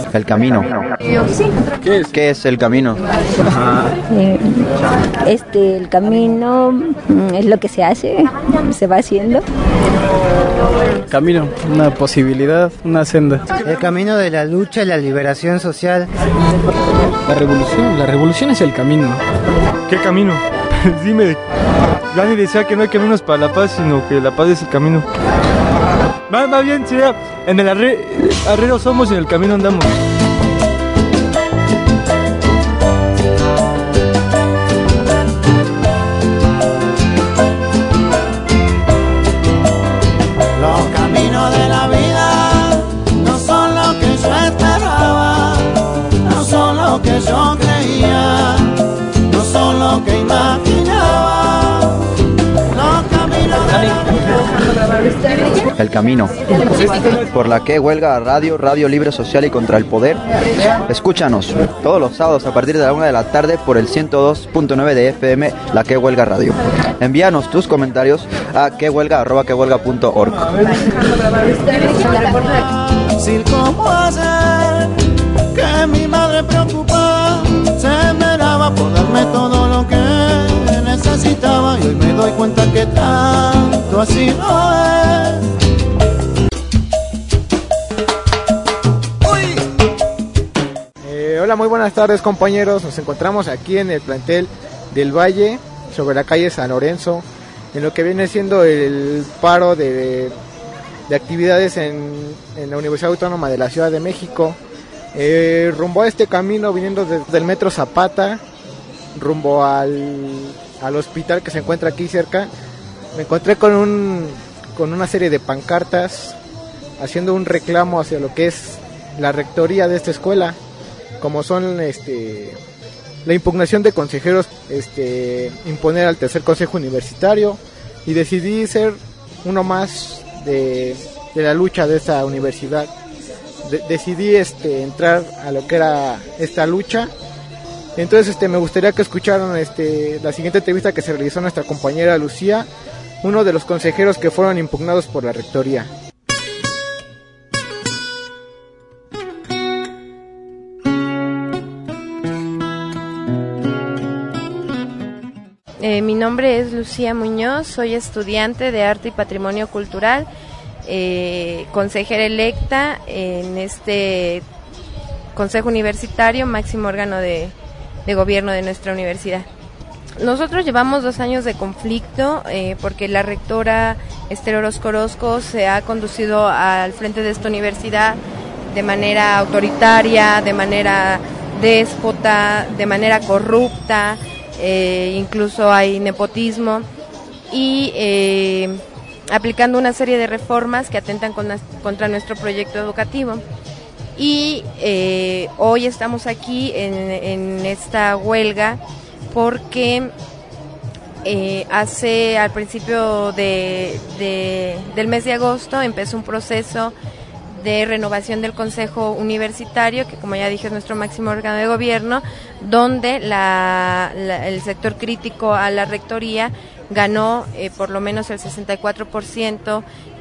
El camino. ¿Qué es el camino? El camino es lo que se hace, se va haciendo. Camino, una posibilidad, una senda. El camino de la lucha y la liberación social. La revolución es el camino. ¿Qué camino? Dime, Gandhi decía que no hay caminos para la paz, sino que la paz es el camino. Va bien, sí, en el arrero somos y en el camino andamos. Los caminos de la vida no son lo que yo esperaba, no son lo que yo creía, no son lo que imaginaba. Los caminos de la vida. El camino. Por la que huelga Radio Libre Social y contra el poder. Escúchanos todos los sábados a partir de la 1 de la tarde por el 102.9 de FM, la que huelga radio. Envíanos tus comentarios a quehuelga@quehuelga.org. Sin cómo hacer que mi madre preocupada se esmeraba por darme todo lo que necesitaba, y hoy me doy cuenta que tanto así no es. Hola, muy buenas tardes, compañeros. Nos encontramos aquí en el plantel del Valle, sobre la calle San Lorenzo, en lo que viene siendo el paro de actividades en la Universidad Autónoma de la Ciudad de México. Rumbo a este camino, viniendo desde el Metro Zapata, rumbo al hospital que se encuentra aquí cerca, me encontré con una serie de pancartas haciendo un reclamo hacia lo que es la rectoría de esta escuela, como son la impugnación de consejeros, imponer al tercer consejo universitario, y decidí ser uno más de la lucha de esta universidad. Decidí entrar a lo que era esta lucha. Entonces me gustaría que escucharan la siguiente entrevista que se realizó a nuestra compañera Lucía, uno de los consejeros que fueron impugnados por la rectoría. Mi nombre es Lucía Muñoz, soy estudiante de Arte y Patrimonio Cultural, consejera electa en este Consejo Universitario, máximo órgano de gobierno de nuestra universidad. Nosotros llevamos 2 años de conflicto porque la rectora Esther Orozco se ha conducido al frente de esta universidad de manera autoritaria, de manera déspota, de manera corrupta, incluso hay nepotismo y aplicando una serie de reformas que atentan contra nuestro proyecto educativo. Y hoy estamos aquí en esta huelga porque al principio del mes de agosto empezó un proceso de renovación del Consejo Universitario, que como ya dije es nuestro máximo órgano de gobierno, donde el sector crítico a la rectoría ganó por lo menos el 64%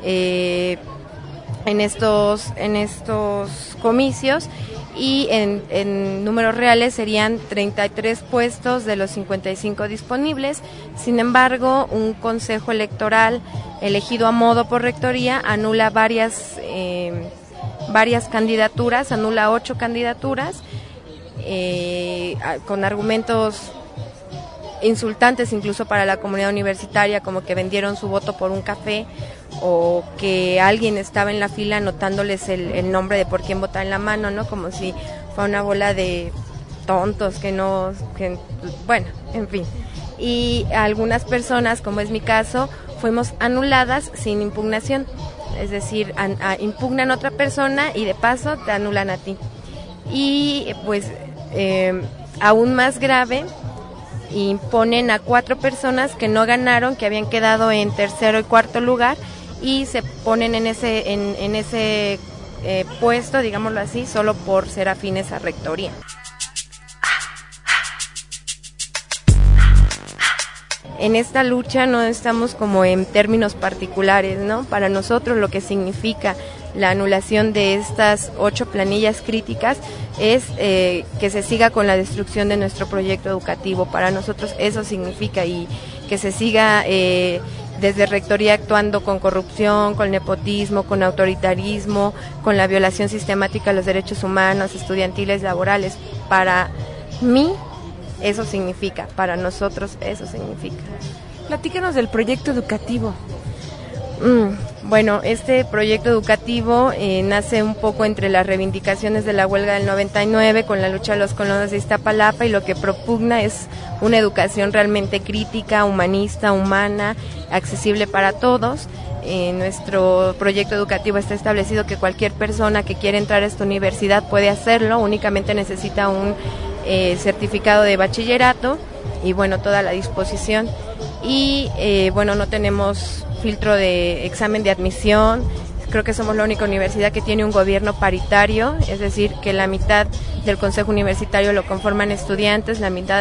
en estos comicios, y en números reales serían 33 puestos de los 55 disponibles. Sin embargo, un consejo electoral elegido a modo por rectoría anula varias candidaturas, anula 8 candidaturas con argumentos insultantes incluso para la comunidad universitaria, como que vendieron su voto por un café, o que alguien estaba en la fila anotándoles el nombre de por quién votar en la mano, ¿no? Como si fuera una bola de tontos bueno, en fin. Y algunas personas, como es mi caso, fuimos anuladas sin impugnación, es decir, impugnan a otra persona y de paso te anulan a ti. Y pues aún más grave, imponen a 4 personas que no ganaron, que habían quedado en tercero y cuarto lugar, y se ponen en ese puesto, digámoslo así, solo por ser afines a rectoría. en esta lucha no estamos como en términos particulares, ¿no? Para nosotros lo que significa la anulación de estas 8 planillas críticas es que se siga con la destrucción de nuestro proyecto educativo. Para nosotros eso significa, y que se siga desde Rectoría actuando con corrupción, con nepotismo, con autoritarismo, con la violación sistemática de los derechos humanos, estudiantiles, laborales. Para mí eso significa, para nosotros eso significa. Platícanos del proyecto educativo. Bueno, este proyecto educativo nace un poco entre las reivindicaciones de la huelga del 99 con la lucha de los colonos de Iztapalapa, y lo que propugna es una educación realmente crítica, humanista, humana, accesible para todos. Nuestro proyecto educativo está establecido que cualquier persona que quiera entrar a esta universidad puede hacerlo, únicamente necesita un certificado de bachillerato y bueno, toda la disposición. Y bueno, no tenemos filtro de examen de admisión. Creo que somos la única universidad que tiene un gobierno paritario, es decir, que la mitad del consejo universitario lo conforman estudiantes, la mitad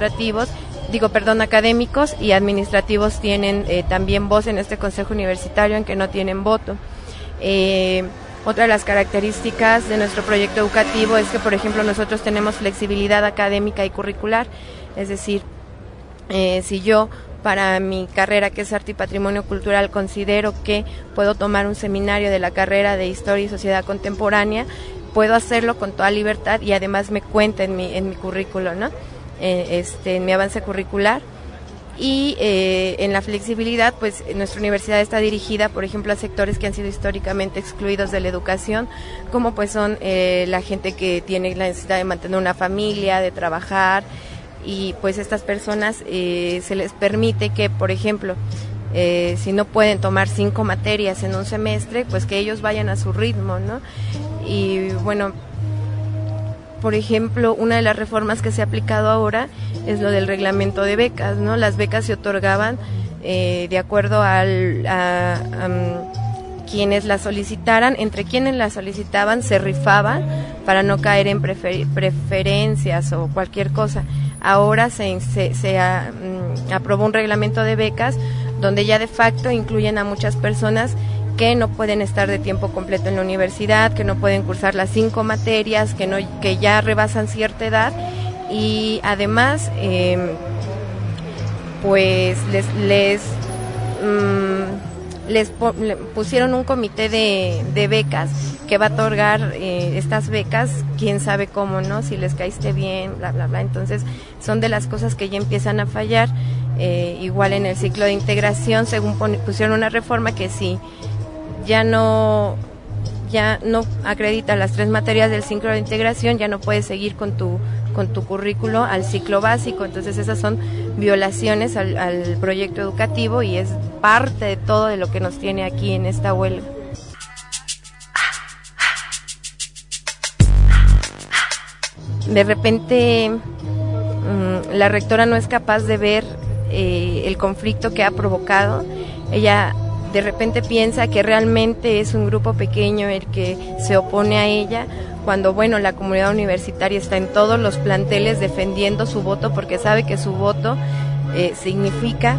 académicos, y administrativos tienen también voz en este consejo universitario, aunque no tienen voto. Otra de las características de nuestro proyecto educativo es que, por ejemplo, nosotros tenemos flexibilidad académica y curricular, es decir, si yo para mi carrera, que es Arte y Patrimonio Cultural, considero que puedo tomar un seminario de la carrera de Historia y Sociedad Contemporánea, puedo hacerlo con toda libertad y además me cuenta en mi currículo, ¿no? En mi avance curricular. Y en la flexibilidad, pues nuestra universidad está dirigida, por ejemplo, a sectores que han sido históricamente excluidos de la educación, como pues son la gente que tiene la necesidad de mantener una familia, de trabajar, y pues estas personas se les permite que, por ejemplo, si no pueden tomar 5 materias en un semestre, pues que ellos vayan a su ritmo, ¿no? Y bueno, por ejemplo, una de las reformas que se ha aplicado ahora es lo del reglamento de becas, ¿no? Las becas se otorgaban de acuerdo a quienes las solicitaran, entre quienes las solicitaban se rifaban para no caer en preferencias o cualquier cosa. Ahora se aprobó un reglamento de becas donde ya de facto incluyen a muchas personas que no pueden estar de tiempo completo en la universidad, que no pueden cursar las 5 materias, que ya rebasan cierta edad, y además pues les pusieron un comité de becas que va a otorgar estas becas, quién sabe cómo, ¿no? Si les caíste bien, bla, bla, bla. Entonces son de las cosas que ya empiezan a fallar. Igual en el ciclo de integración, según pusieron una reforma que sí, ya no acredita las 3 materias del ciclo de integración, ya no puedes seguir con tu currículo al ciclo básico. Entonces esas son violaciones al proyecto educativo y es parte de todo de lo que nos tiene aquí en esta huelga. De repente la rectora no es capaz de ver el conflicto que ha provocado. Ella de repente piensa que realmente es un grupo pequeño el que se opone a ella, cuando bueno, la comunidad universitaria está en todos los planteles defendiendo su voto, porque sabe que su voto significa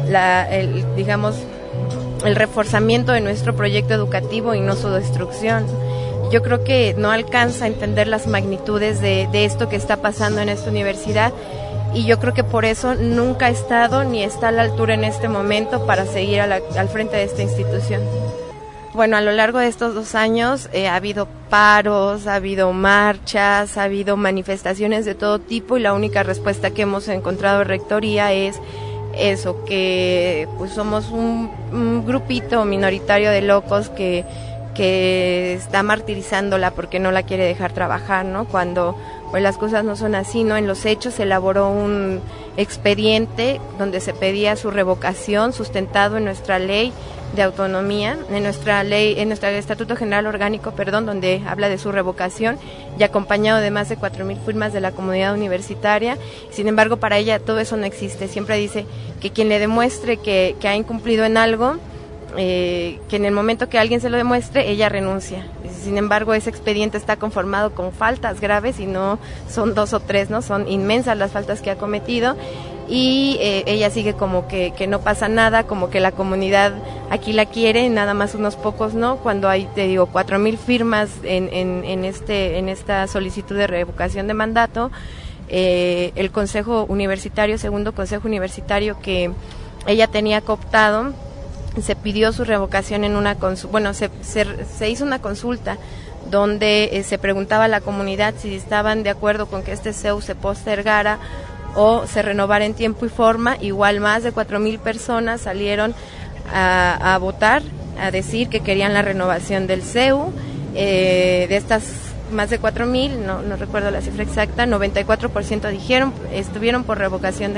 el reforzamiento de nuestro proyecto educativo y no su destrucción. Yo creo que no alcanza a entender las magnitudes de esto que está pasando en esta universidad, y yo creo que por eso nunca ha estado ni está a la altura en este momento para seguir al frente de esta institución. Bueno, a lo largo de estos 2 años ha habido paros, ha habido marchas, ha habido manifestaciones de todo tipo, y la única respuesta que hemos encontrado en Rectoría es eso, que pues somos un grupito minoritario de locos que está martirizándola porque no la quiere dejar trabajar, ¿no? Cuando pues las cosas no son así, ¿no? En los hechos se elaboró un expediente donde se pedía su revocación, sustentado en nuestra ley de autonomía, en nuestro Estatuto General Orgánico, donde habla de su revocación, y acompañado de más de 4,000 firmas de la comunidad universitaria. Sin embargo, para ella todo eso no existe. Siempre dice que quien le demuestre que ha incumplido en algo, que en el momento que alguien se lo demuestre, ella renuncia. Sin embargo, ese expediente está conformado con faltas graves, y no son 2 o 3, ¿no? Son inmensas las faltas que ha cometido, y ella sigue como que no pasa nada, como que la comunidad aquí la quiere, nada más unos pocos no, cuando hay, te digo, 4,000 firmas en esta solicitud de revocación de mandato. El Consejo Universitario, segundo Consejo Universitario que ella tenía cooptado, se pidió su revocación en una se hizo una consulta donde se preguntaba a la comunidad si estaban de acuerdo con que este CEU se postergara o se renovara en tiempo y forma. Igual más de 4,000 personas salieron a votar, a decir que querían la renovación del CEU. De estas más de 4,000, no recuerdo la cifra exacta, 94% estuvieron por renovación,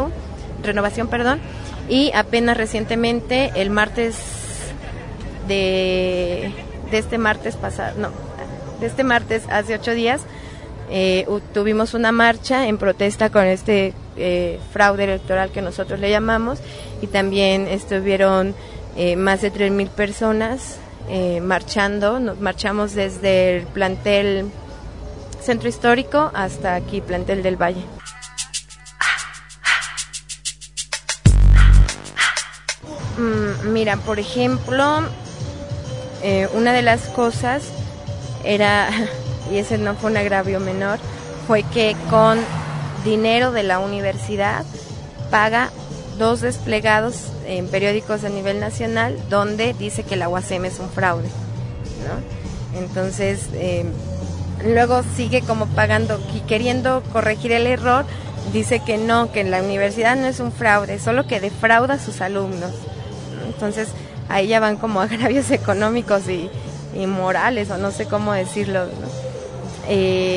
y apenas recientemente, el martes de este martes, hace 8 días, tuvimos una marcha en protesta con este fraude electoral que nosotros le llamamos, y también estuvieron más de 3,000 personas marchando. Marchamos desde el plantel Centro Histórico hasta aquí, plantel del Valle. Mira, por ejemplo, una de las cosas era, y ese no fue un agravio menor, fue que con dinero de la universidad paga 2 desplegados en periódicos a nivel nacional donde dice que la UASM es un fraude, ¿no? Entonces, luego sigue como pagando y queriendo corregir el error, dice que no, que la universidad no es un fraude, solo que defrauda a sus alumnos. Entonces, ahí ya van como agravios económicos y morales, o no sé cómo decirlo, ¿no?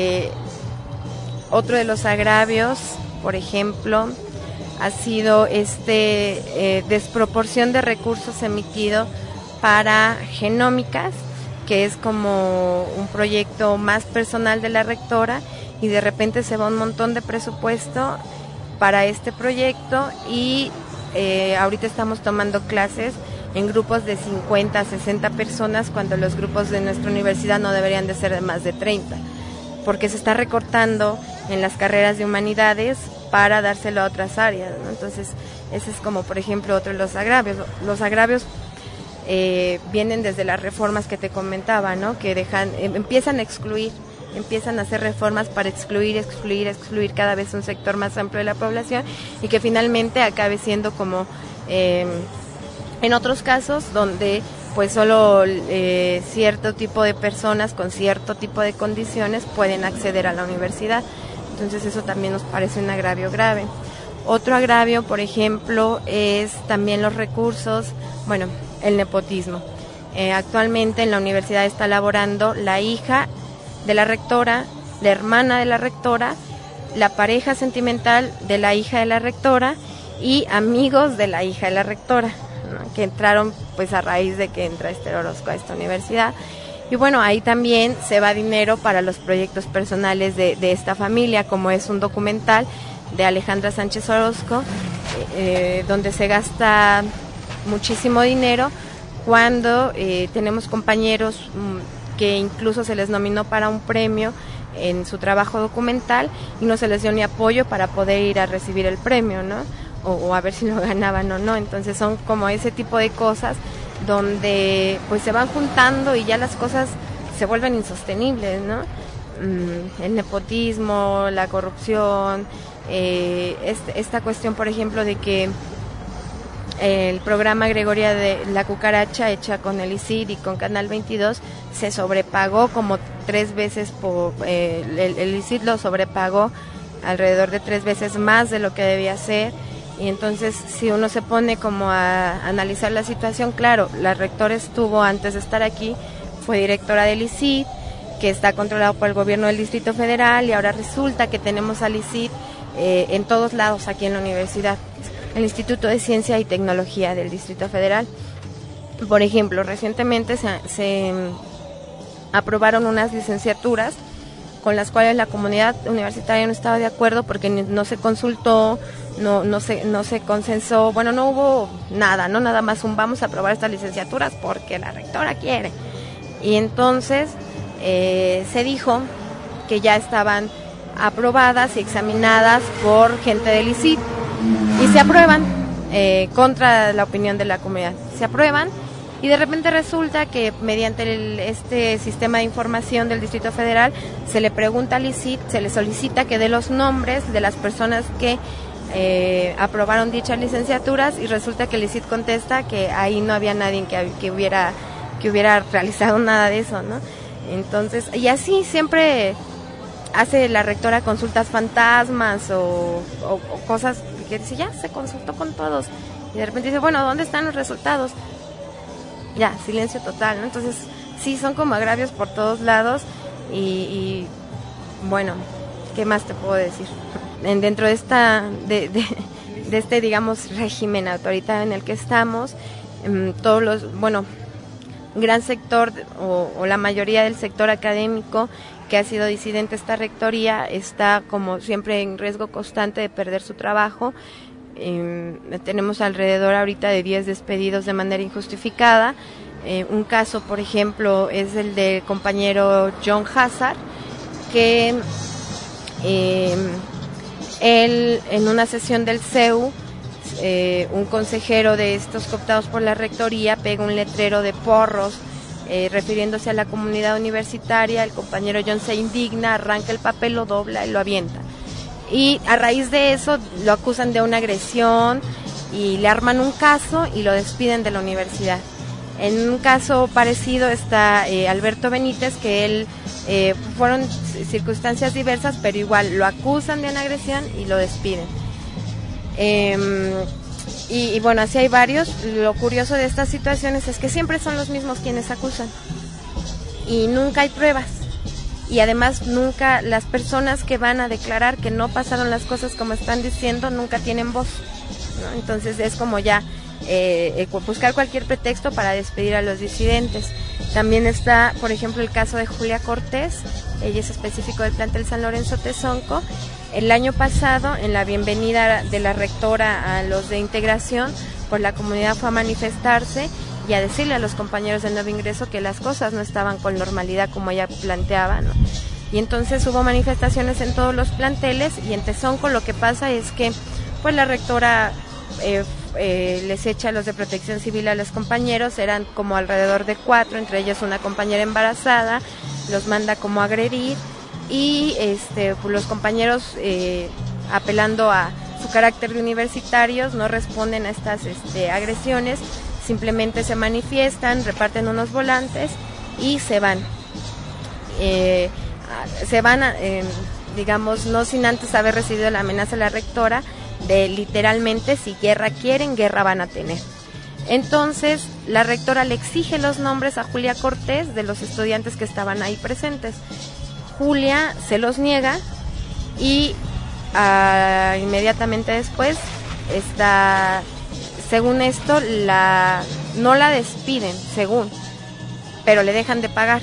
Otro de los agravios, por ejemplo, ha sido desproporción de recursos emitido para Genómicas, que es como un proyecto más personal de la rectora, y de repente se va un montón de presupuesto para este proyecto, y ahorita estamos tomando clases en grupos de 50 a 60 personas, cuando los grupos de nuestra universidad no deberían de ser de más de 30, porque se está recortando en las carreras de humanidades para dárselo a otras áreas, ¿no? Entonces, ese es como, por ejemplo, otro de los agravios. Los agravios vienen desde las reformas que te comentaba, ¿no? Que empiezan a hacer reformas para excluir cada vez un sector más amplio de la población, y que finalmente acabe siendo como en otros casos donde pues solo cierto tipo de personas con cierto tipo de condiciones pueden acceder a la universidad. Entonces eso también nos parece un agravio grave. Otro agravio, por ejemplo, es también los recursos, el nepotismo. Actualmente en la universidad está laborando la hija de la rectora, la hermana de la rectora, la pareja sentimental de la hija de la rectora y amigos de la hija de la rectora, ¿no? Que entraron pues a raíz de que entra Esther Orozco a esta universidad. Y bueno, ahí también se va dinero para los proyectos personales de esta familia, como es un documental de Alejandra Sánchez Orozco, donde se gasta muchísimo dinero, cuando tenemos compañeros que incluso se les nominó para un premio en su trabajo documental y no se les dio ni apoyo para poder ir a recibir el premio, ¿no? O a ver si lo ganaban o no. Entonces son como ese tipo de cosas donde pues se van juntando y ya las cosas se vuelven insostenibles, ¿no? El nepotismo, la corrupción, esta cuestión, por ejemplo, de que el programa Gregoria de la Cucaracha, hecha con el ICID y con Canal 22, se sobrepagó como 3 veces, el ICID lo sobrepagó alrededor de 3 veces más de lo que debía ser. Y entonces, si uno se pone como a analizar la situación, claro, la rectora estuvo, antes de estar aquí, fue directora del ICID, que está controlado por el gobierno del Distrito Federal, y ahora resulta que tenemos al ICID en todos lados aquí en la universidad, el Instituto de Ciencia y Tecnología del Distrito Federal. Por ejemplo, recientemente se aprobaron unas licenciaturas con las cuales la comunidad universitaria no estaba de acuerdo porque no se consultó, no se consensó, no hubo nada, no nada más vamos a aprobar estas licenciaturas porque la rectora quiere. Y entonces se dijo que ya estaban aprobadas y examinadas por gente del ICID, y se aprueban contra la opinión de la comunidad. Se aprueban y de repente resulta que mediante este sistema de información del Distrito Federal se le pregunta al ICIT, se le solicita que dé los nombres de las personas que aprobaron dichas licenciaturas y resulta que el ICIT contesta que ahí no había nadie que hubiera realizado nada de eso, ¿no? Entonces, y así siempre hace la rectora consultas fantasmas o cosas que dice, ya se consultó con todos y de repente dice, bueno, ¿dónde están los resultados? Ya, silencio total, ¿no? Entonces, sí, son como agravios por todos lados y bueno, ¿qué más te puedo decir? Dentro de este, digamos, régimen autoritario en el que estamos, todos los, bueno, gran sector o la mayoría del sector académico que ha sido disidente esta rectoría está como siempre en riesgo constante de perder su trabajo. Tenemos alrededor ahorita de 10 despedidos de manera injustificada. Un caso, por ejemplo, es el del compañero John Hazard, que él en una sesión del CEU, un consejero de estos cooptados por la rectoría pega un letrero de porros refiriéndose a la comunidad universitaria. El compañero John se indigna, arranca el papel, lo dobla y lo avienta. Y a raíz de eso lo acusan de una agresión y le arman un caso y lo despiden de la universidad. En un caso parecido está Alberto Benítez, que él fueron circunstancias diversas, pero igual lo acusan de una agresión y lo despiden. Y bueno, así hay varios. Lo curioso de estas situaciones es que siempre son los mismos quienes acusan y nunca hay pruebas. Y además nunca las personas que van a declarar que no pasaron las cosas como están diciendo, nunca tienen voz, ¿no? Entonces es como ya buscar cualquier pretexto para despedir a los disidentes. También está, por ejemplo, el caso de Julia Cortés. Ella es específico del plantel San Lorenzo Tezonco. El año pasado, en la bienvenida de la rectora a los de integración, pues la comunidad fue a manifestarse y a decirle a los compañeros de nuevo ingreso que las cosas no estaban con normalidad como ella planteaba, ¿no? Y entonces hubo manifestaciones en todos los planteles y en Tezonco lo que pasa es que pues la rectora les echa a los de protección civil a los compañeros, eran como alrededor de 4, entre ellos una compañera embarazada, los manda como a agredir y pues los compañeros apelando a su carácter de universitarios no responden a estas agresiones, simplemente se manifiestan, reparten unos volantes y se van. Digamos, no sin antes haber recibido la amenaza de la rectora de literalmente si guerra quieren, guerra van a tener. Entonces, la rectora le exige los nombres a Julia Cortés de los estudiantes que estaban ahí presentes. Julia se los niega y inmediatamente después según esto, no la despiden, pero le dejan de pagar.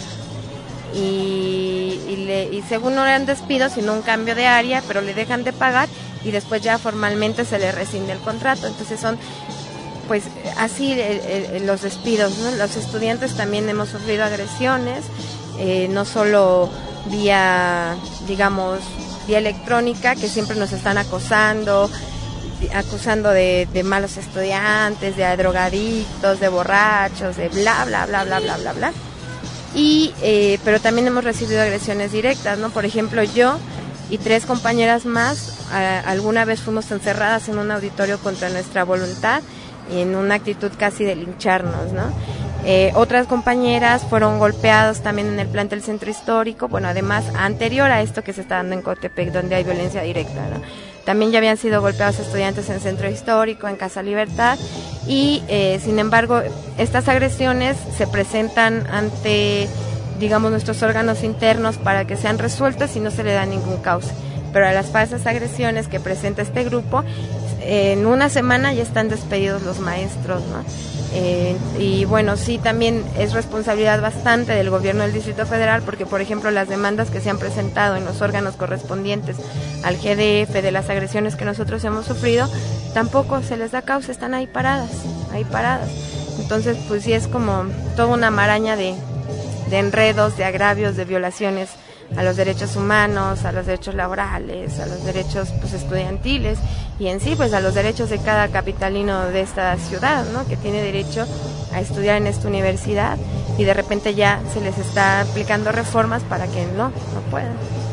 Y según no le dan despido, sino un cambio de área, pero le dejan de pagar y después ya formalmente se le rescinde el contrato. Entonces son pues así los despidos, ¿no? Los estudiantes también hemos sufrido agresiones, no solo vía electrónica, que siempre nos están acusando de malos estudiantes, de drogadictos, de borrachos, de bla bla bla bla bla bla bla. Pero también hemos recibido agresiones directas, ¿no? Por ejemplo, yo y 3 compañeras más alguna vez fuimos encerradas en un auditorio contra nuestra voluntad y en una actitud casi de lincharnos, ¿no? Otras compañeras fueron golpeadas también en el plantel Centro Histórico, bueno, además anterior a esto que se está dando en Cotepec, donde hay violencia directa, ¿no? También ya habían sido golpeados estudiantes en Centro Histórico, en Casa Libertad, y sin embargo, estas agresiones se presentan ante, digamos, nuestros órganos internos para que sean resueltas y no se le da ningún cauce. Pero a las falsas agresiones que presenta este grupo, en una semana ya están despedidos los maestros, ¿no? Y bueno, sí, también es responsabilidad bastante del gobierno del Distrito Federal, porque por ejemplo las demandas que se han presentado en los órganos correspondientes al GDF de las agresiones que nosotros hemos sufrido, tampoco se les da causa, están ahí paradas. Entonces pues sí es como toda una maraña de enredos, de agravios, de violaciones a los derechos humanos, a los derechos laborales, a los derechos pues estudiantiles y en sí pues a los derechos de cada capitalino de esta ciudad, ¿no? Que tiene derecho a estudiar en esta universidad y de repente ya se les está aplicando reformas para que no puedan.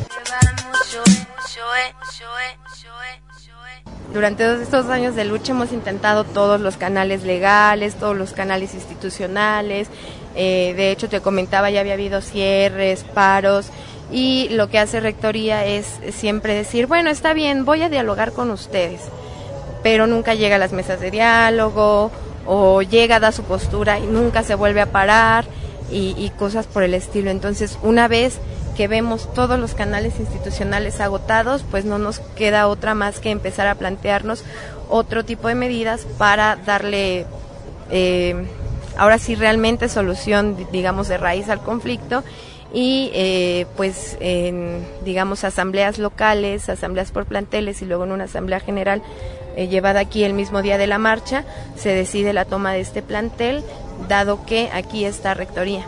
Durante estos años de lucha hemos intentado todos los canales legales, todos los canales institucionales, de hecho te comentaba, ya había habido cierres, paros, y lo que hace Rectoría es siempre decir, bueno, está bien, voy a dialogar con ustedes, pero nunca llega a las mesas de diálogo, o llega, da su postura y nunca se vuelve a parar, y cosas por el estilo. Entonces, una vez que vemos todos los canales institucionales agotados, pues no nos queda otra más que empezar a plantearnos otro tipo de medidas para darle, ahora sí realmente solución, digamos, de raíz al conflicto y pues en, digamos, asambleas locales, asambleas por planteles y luego en una asamblea general llevada aquí el mismo día de la marcha, se decide la toma de este plantel, dado que aquí está Rectoría.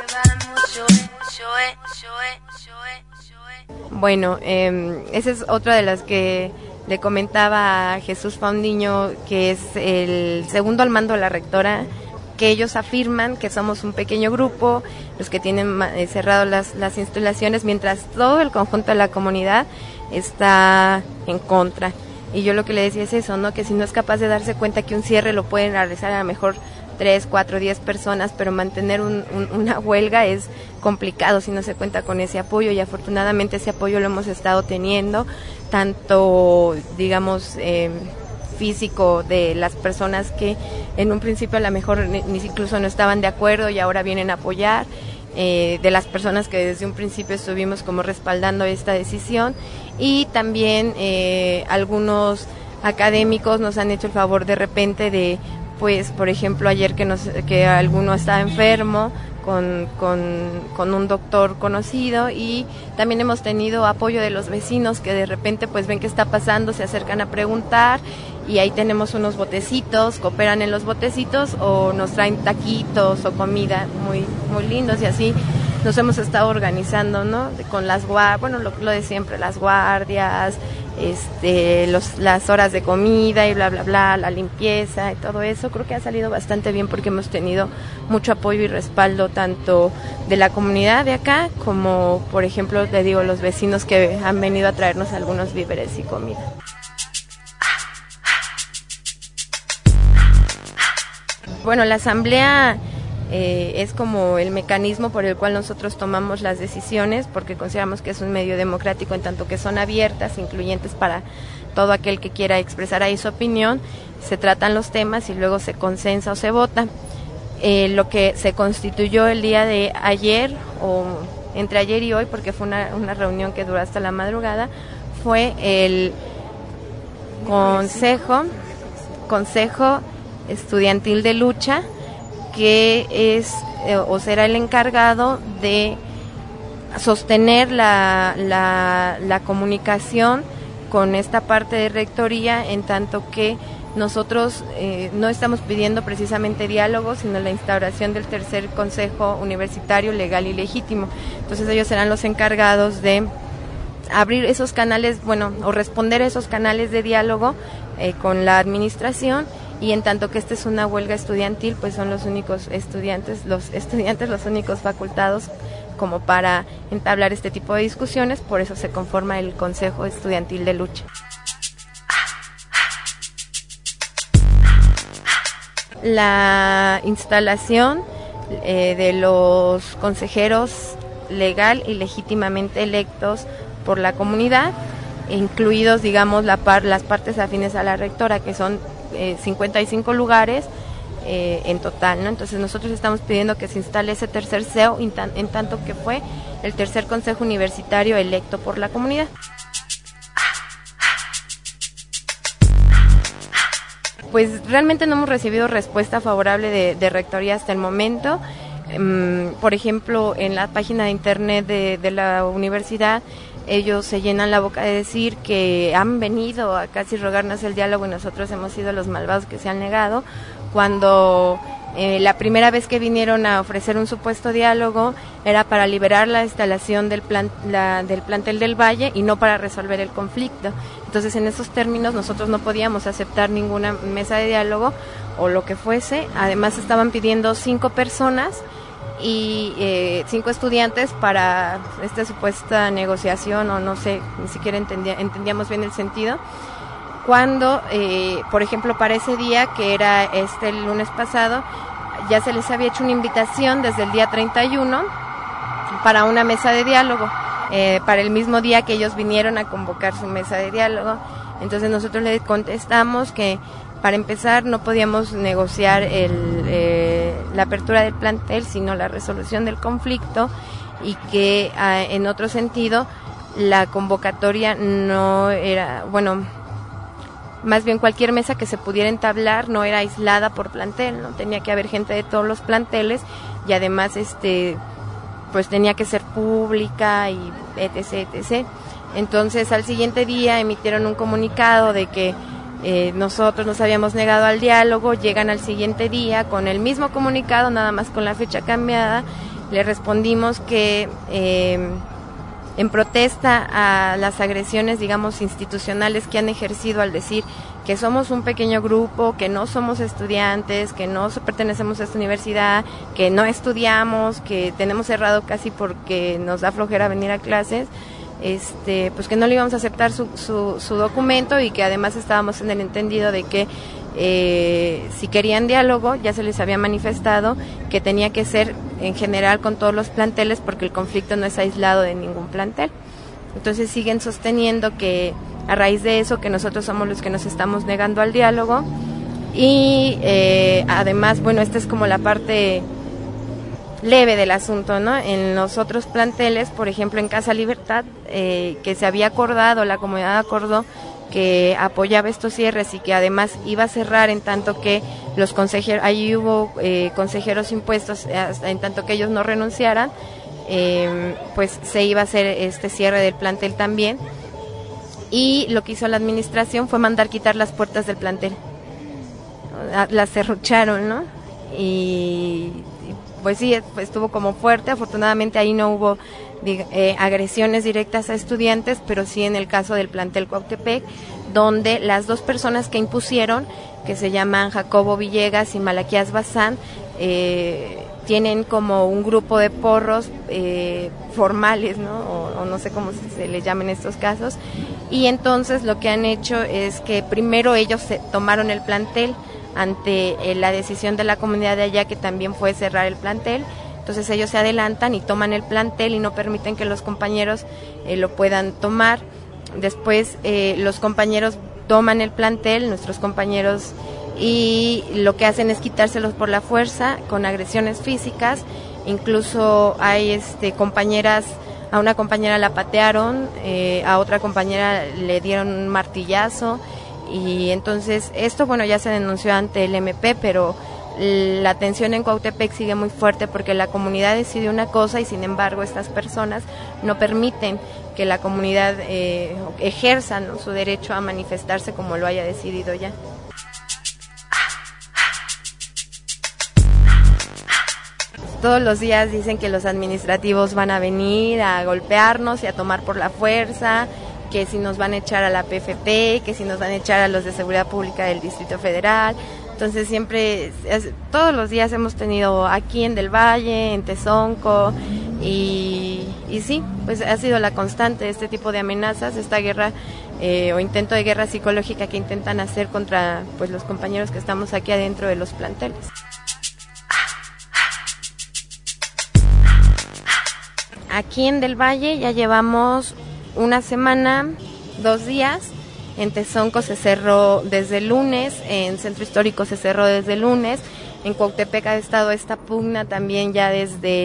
Bueno, esa es otra de las que le comentaba a Jesús Faundiño, que es el segundo al mando de la rectora, que ellos afirman que somos un pequeño grupo, los que tienen cerrado las instalaciones, mientras todo el conjunto de la comunidad está en contra. Y yo lo que le decía es eso, ¿no? Que si no es capaz de darse cuenta que un cierre lo pueden realizar a lo mejor 3, 4, 10 personas, pero mantener una huelga es complicado si no se cuenta con ese apoyo, y afortunadamente ese apoyo lo hemos estado teniendo, tanto, digamos, físico de las personas que en un principio a lo mejor ni incluso no estaban de acuerdo y ahora vienen a apoyar, de las personas que desde un principio estuvimos como respaldando esta decisión, y también algunos académicos nos han hecho el favor de repente de, pues, por ejemplo, ayer que alguno estaba enfermo con un doctor conocido, y también hemos tenido apoyo de los vecinos que de repente pues ven qué está pasando, se acercan a preguntar, y ahí tenemos unos botecitos, cooperan en los botecitos o nos traen taquitos o comida muy, muy lindos, y así nos hemos estado organizando, ¿no? Con las lo de siempre, las guardias, las horas de comida y bla bla bla, la limpieza y todo eso. Creo que ha salido bastante bien porque hemos tenido mucho apoyo y respaldo tanto de la comunidad de acá como, por ejemplo, te digo, los vecinos que han venido a traernos algunos víveres y comida. Bueno, la asamblea es como el mecanismo por el cual nosotros tomamos las decisiones, porque consideramos que es un medio democrático en tanto que son abiertas, incluyentes para todo aquel que quiera expresar ahí su opinión, se tratan los temas y luego se consensa o se vota. Lo que se constituyó el día de ayer, o entre ayer y hoy, porque fue una reunión que duró hasta la madrugada, fue el Consejo Estudiantil de Lucha, que es o será el encargado de sostener la comunicación con esta parte de Rectoría, en tanto que nosotros no estamos pidiendo precisamente diálogo, sino la instauración del tercer Consejo Universitario Legal y Legítimo. Entonces ellos serán los encargados de abrir esos canales, o responder a esos canales de diálogo con la administración. Y en tanto que esta es una huelga estudiantil, pues son los únicos estudiantes los únicos facultados como para entablar este tipo de discusiones, por eso se conforma el Consejo Estudiantil de Lucha. La instalación de los consejeros legal y legítimamente electos por la comunidad, incluidos, digamos, las partes afines a la rectora, que son 55 lugares en total, ¿no? Entonces nosotros estamos pidiendo que se instale ese tercer CEO, en tanto que fue el tercer consejo universitario electo por la comunidad. Pues realmente no hemos recibido respuesta favorable de Rectoría hasta el momento. Por ejemplo, en la página de internet de la universidad, ellos se llenan la boca de decir que han venido a casi rogarnos el diálogo y nosotros hemos sido los malvados que se han negado, cuando la primera vez que vinieron a ofrecer un supuesto diálogo era para liberar la instalación del plantel del Valle y no para resolver el conflicto. Entonces, en esos términos nosotros no podíamos aceptar ninguna mesa de diálogo o lo que fuese. Además, estaban pidiendo 5 personas y 5 estudiantes para esta supuesta negociación, o no sé, ni siquiera entendíamos bien el sentido. Cuando, por ejemplo, para ese día, que era el lunes pasado, ya se les había hecho una invitación desde el día 31 para una mesa de diálogo, para el mismo día que ellos vinieron a convocar su mesa de diálogo. Entonces nosotros les contestamos que para empezar no podíamos negociar la apertura del plantel, sino la resolución del conflicto, y que en otro sentido la convocatoria no era, bueno, más bien cualquier mesa que se pudiera entablar no era aislada por plantel, ¿no? Tenía que haber gente de todos los planteles y además pues tenía que ser pública y etc. Entonces al siguiente día emitieron un comunicado de que nosotros nos habíamos negado al diálogo. Llegan al siguiente día con el mismo comunicado, nada más con la fecha cambiada. Le respondimos que en protesta a las agresiones, digamos, institucionales que han ejercido al decir que somos un pequeño grupo, que no somos estudiantes, que no pertenecemos a esta universidad, que no estudiamos, que tenemos cerrado casi porque nos da flojera venir a clases, pues que no le íbamos a aceptar su documento, y que además estábamos en el entendido de que si querían diálogo, ya se les había manifestado que tenía que ser en general con todos los planteles, porque el conflicto no es aislado de ningún plantel. Entonces siguen sosteniendo que a raíz de eso, que nosotros somos los que nos estamos negando al diálogo. Y además, bueno, esta es como la parte leve del asunto, ¿no? En los otros planteles, por ejemplo en Casa Libertad, que se había acordado, la comunidad acordó que apoyaba estos cierres y que además iba a cerrar en tanto que los consejeros, ahí hubo consejeros impuestos, en tanto que ellos no renunciaran, pues se iba a hacer este cierre del plantel también. Y lo que hizo la administración fue mandar quitar las puertas del plantel, las cerrucharon, ¿no? Y pues sí, estuvo como fuerte. Afortunadamente ahí no hubo agresiones directas a estudiantes, pero sí en el caso del plantel Cuautepec, donde las 2 personas que impusieron, que se llaman Jacobo Villegas y Malaquías Bazán, tienen como un grupo de porros formales, ¿no? O no sé cómo se les llama en estos casos. Y entonces lo que han hecho es que primero ellos tomaron el plantel ante la decisión de la comunidad de allá, que también fue cerrar el plantel. Entonces ellos se adelantan y toman el plantel y no permiten que los compañeros lo puedan tomar. Después los compañeros toman el plantel, nuestros compañeros, y lo que hacen es quitárselos por la fuerza con agresiones físicas. Incluso hay compañeras, a una compañera la patearon, a otra compañera le dieron un martillazo. Y entonces esto, bueno, ya se denunció ante el MP, pero la tensión en Cuautepec sigue muy fuerte porque la comunidad decide una cosa y sin embargo estas personas no permiten que la comunidad ejerza, ¿no?, su derecho a manifestarse como lo haya decidido ya. Todos los días dicen que los administrativos van a venir a golpearnos y a tomar por la fuerza, que si nos van a echar a la PFP, que si nos van a echar a los de Seguridad Pública del Distrito Federal. Entonces siempre, todos los días hemos tenido aquí en Del Valle, en Tezonco, y sí, pues ha sido la constante este tipo de amenazas, esta guerra o intento de guerra psicológica que intentan hacer contra pues los compañeros que estamos aquí adentro de los planteles. Aquí en Del Valle ya llevamos una semana, 2 días. En Tezonco se cerró desde el lunes, en Centro Histórico se cerró desde el lunes, en Cuautepec ha estado esta pugna también ya desde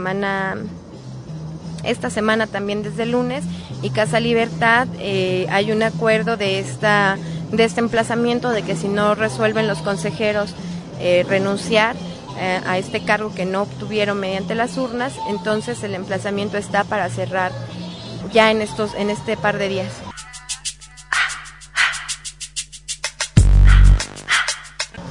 esta semana también desde el lunes, y Casa Libertad hay un acuerdo de este emplazamiento de que si no resuelven los consejeros renunciar a este cargo que no obtuvieron mediante las urnas, entonces el emplazamiento está para cerrar ya en este par de días.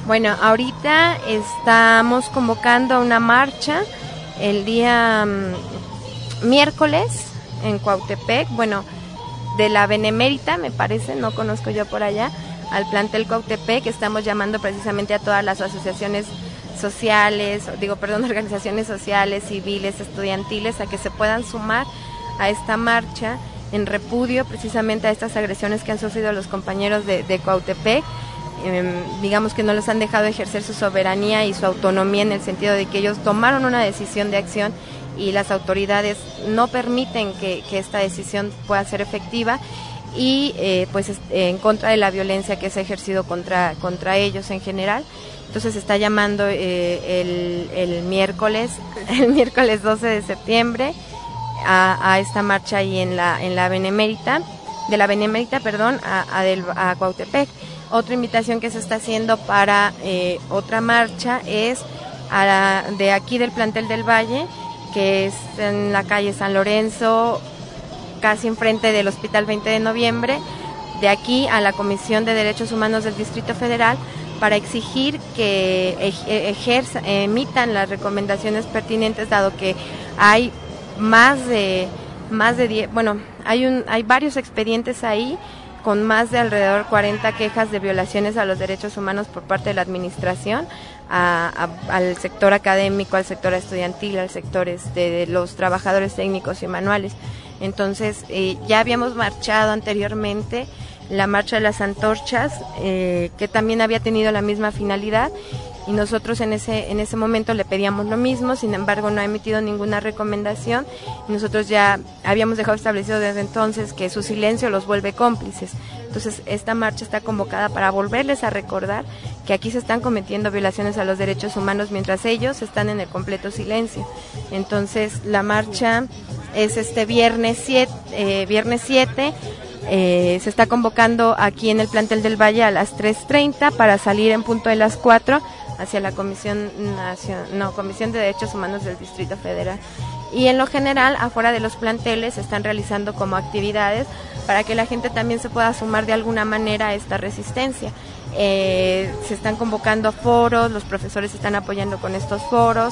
Bueno, ahorita estamos convocando a una marcha el día miércoles en Cuautepec, bueno, de la Benemérita, me parece, no conozco yo por allá, al plantel Cuautepec. Estamos llamando precisamente a todas las asociaciones sociales, organizaciones sociales, civiles, estudiantiles, a que se puedan sumar a esta marcha en repudio precisamente a estas agresiones que han sufrido los compañeros de Cuautepec. Digamos que no los han dejado ejercer su soberanía y su autonomía, en el sentido de que ellos tomaron una decisión de acción y las autoridades no permiten que esta decisión pueda ser efectiva, y en contra de la violencia que se ha ejercido contra ellos en general. Entonces se está llamando el miércoles 12 de septiembre a esta marcha ahí en la Benemérita, a Cuautepec. Otra invitación que se está haciendo para otra marcha es de aquí del plantel del Valle, que es en la calle San Lorenzo, casi enfrente del Hospital 20 de Noviembre, de aquí a la Comisión de Derechos Humanos del Distrito Federal, para exigir que emitan las recomendaciones pertinentes, dado que hay más de 10, hay varios expedientes ahí con más de alrededor 40 quejas de violaciones a los derechos humanos por parte de la administración al sector académico, al sector estudiantil, al sector de los trabajadores técnicos y manuales. Entonces, ya habíamos marchado anteriormente la marcha de las antorchas, que también había tenido la misma finalidad, y nosotros en ese momento le pedíamos lo mismo. Sin embargo, no ha emitido ninguna recomendación, y nosotros ya habíamos dejado establecido desde entonces que su silencio los vuelve cómplices. Entonces, esta marcha está convocada para volverles a recordar que aquí se están cometiendo violaciones a los derechos humanos mientras ellos están en el completo silencio. Entonces, la marcha es este viernes 7, se está convocando aquí en el plantel del Valle a las 3:30 para salir en punto de las 4 hacia la Comisión de Derechos Humanos del Distrito Federal. Y en lo general, afuera de los planteles se están realizando como actividades para que la gente también se pueda sumar de alguna manera a esta resistencia. Se están convocando foros, los profesores se están apoyando con estos foros,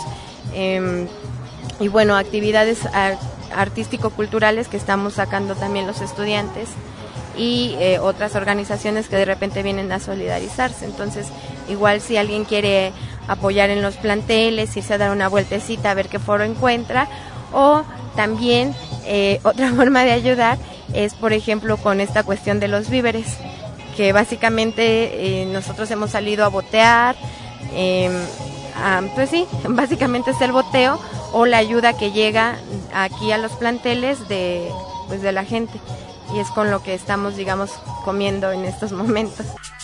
y bueno, actividades artístico-culturales que estamos sacando también los estudiantes, y otras organizaciones que de repente vienen a solidarizarse. Entonces, igual si alguien quiere apoyar en los planteles, irse a dar una vueltecita a ver qué foro encuentra, o también otra forma de ayudar es, por ejemplo, con esta cuestión de los víveres, que básicamente nosotros hemos salido a botear, pues sí, básicamente es el boteo o la ayuda que llega aquí a los planteles de la gente, y es con lo que estamos, digamos, comiendo en estos momentos.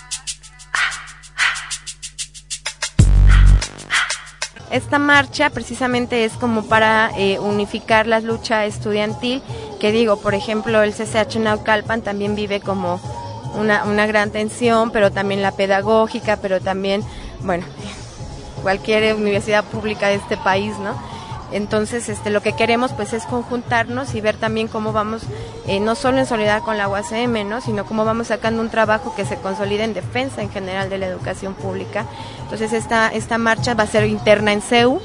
Esta marcha precisamente es como para unificar la lucha estudiantil, que digo, por ejemplo, el CCH Naucalpan también vive como una gran tensión, pero también la pedagógica, pero también, bueno, cualquier universidad pública de este país, ¿no? Entonces, lo que queremos pues es conjuntarnos y ver también cómo vamos, no solo en solidaridad con la UACM, ¿no?, sino cómo vamos sacando un trabajo que se consolide en defensa en general de la educación pública. Entonces, esta marcha va a ser interna en CEU.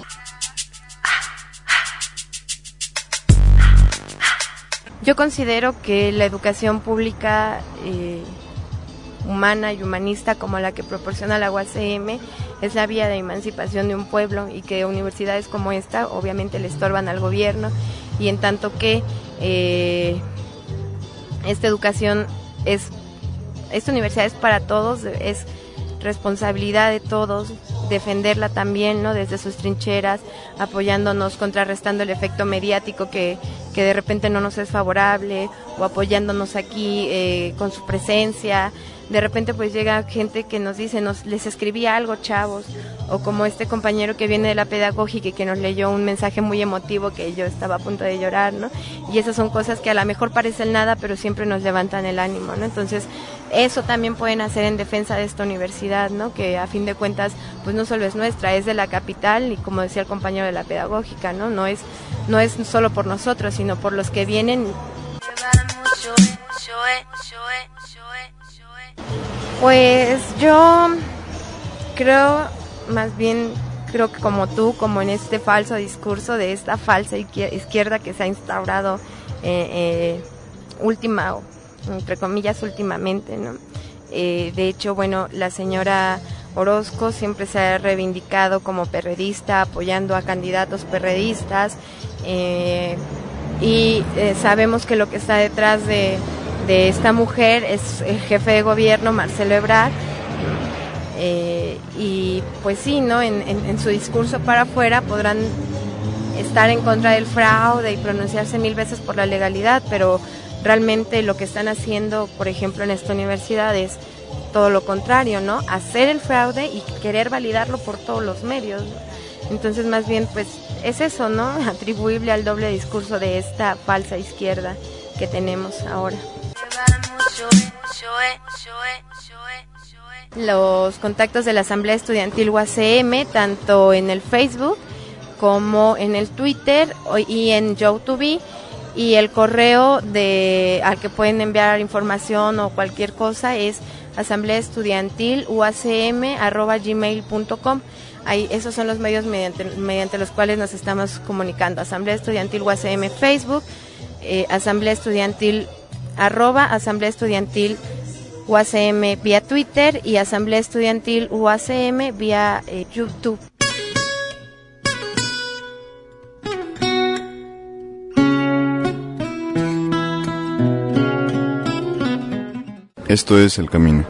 Yo considero que la educación pública humana y humanista como la que proporciona la UACM es la vía de emancipación de un pueblo, y que universidades como esta obviamente le estorban al gobierno, y en tanto que esta universidad es para todos, es responsabilidad de todos defenderla también, ¿no?, desde sus trincheras, apoyándonos, contrarrestando el efecto mediático que de repente no nos es favorable, o apoyándonos aquí con su presencia. De repente pues llega gente que nos dice, les escribí algo, chavos, o como este compañero que viene de la pedagógica y que nos leyó un mensaje muy emotivo que yo estaba a punto de llorar, ¿no? Y esas son cosas que a lo mejor parecen nada, pero siempre nos levantan el ánimo, ¿no? Entonces, eso también pueden hacer en defensa de esta universidad, ¿no?, que a fin de cuentas pues no solo es nuestra, es de la capital, y como decía el compañero de la pedagógica, ¿no? No es solo por nosotros, sino por los que vienen. Pues yo Creo que como tú, como en este falso discurso de esta falsa izquierda que se ha instaurado entre comillas, últimamente, ¿no? De hecho, bueno, la señora Orozco siempre se ha reivindicado como perredista, apoyando a candidatos perredistas, y sabemos que lo que está detrás de esta mujer es el jefe de gobierno, Marcelo Ebrard. Y pues sí, ¿no? En su discurso para afuera podrán estar en contra del fraude y pronunciarse 1000 veces por la legalidad, pero realmente lo que están haciendo, por ejemplo, en esta universidad es todo lo contrario, ¿no? Hacer el fraude y querer validarlo por todos los medios. Entonces, más bien, pues es eso, ¿no? Atribuible al doble discurso de esta falsa izquierda que tenemos ahora. Los contactos de la Asamblea Estudiantil UACM, tanto en el Facebook como en el Twitter y en YouTube, y el correo al que pueden enviar información o cualquier cosa es asambleaestudiantiluacm@gmail.com. Ahí, esos son los medios mediante los cuales nos estamos comunicando. Asamblea Estudiantil UACM Facebook, Asamblea Estudiantil @Asamblea Estudiantil UACM vía Twitter y Asamblea Estudiantil UACM vía YouTube. Esto es El Camino.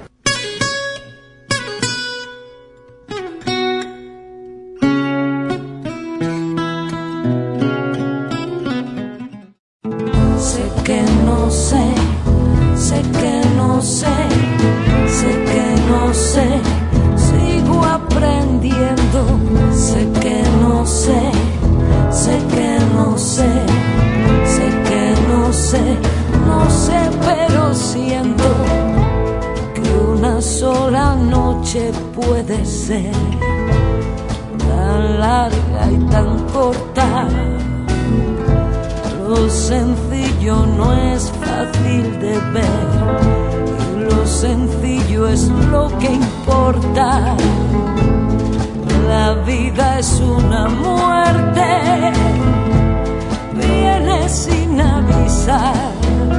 Sé que no sé, sé que no sé, sé que no sé, sigo aprendiendo. Sé que no sé, sé que no sé, sé que no sé, no sé, pero siento que una sola noche puede ser tan larga y tan corta. Lo sencillo no es fácil de ver, y lo sencillo es lo que importa. La vida es una muerte, viene sin avisar,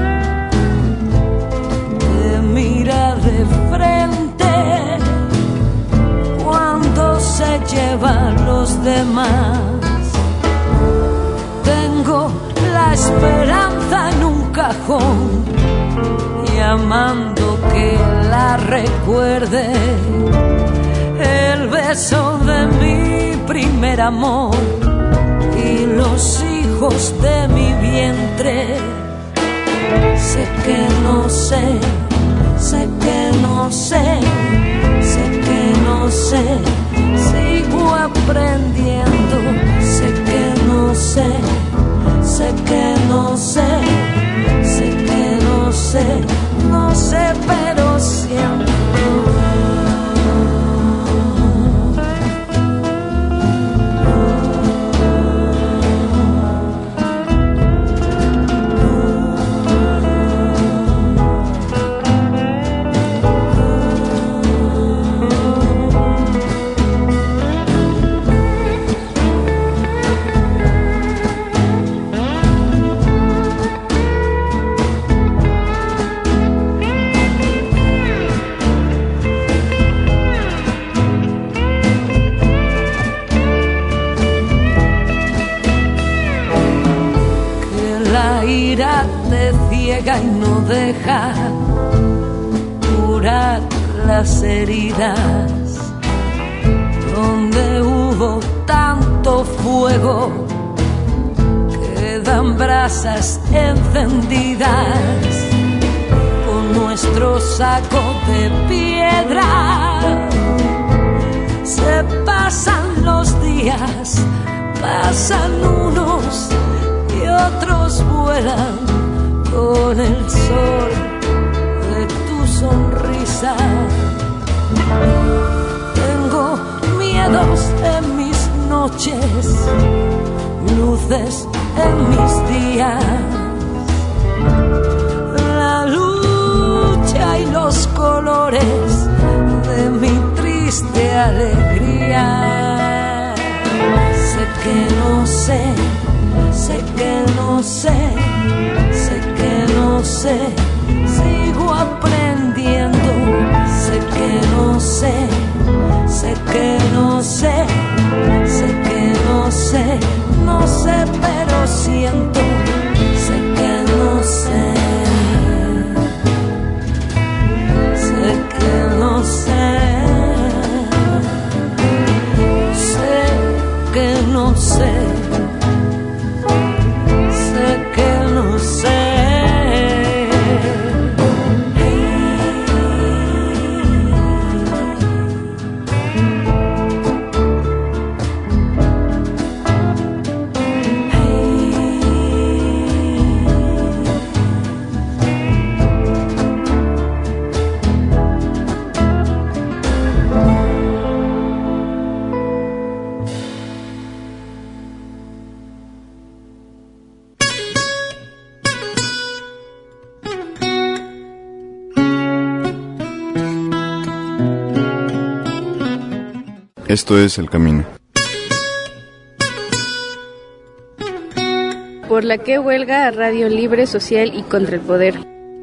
te mira de frente cuando se lleva a los demás. Tengo la esperanza en un cajón, llamando que la recuerde, el beso de mi primer amor y los hijos de mi vientre. Sé que no sé, sé que no sé, sé que no sé, sigo aprendiendo. Sé que no sé, sé que no sé, sé que no sé, no sé, pero siento. Y no deja curar las heridas. Donde hubo tanto fuego, quedan brasas encendidas. Con nuestro saco de piedra se pasan los días, pasan unos y otros vuelan con el sol de tu sonrisa. Tengo miedos en mis noches, luces en mis días. La lucha y los colores de mi triste triste alegría. Sé que no sé, sé que no sé, sé que no sé, sigo aprendiendo. Sé que no sé, sé que no sé, sé que no sé, no sé pero siento. Sé que no sé, sé que no sé, sé que no sé, sé que no sé. Esto es El Camino. Por la que huelga Radio Libre Social y contra el Poder.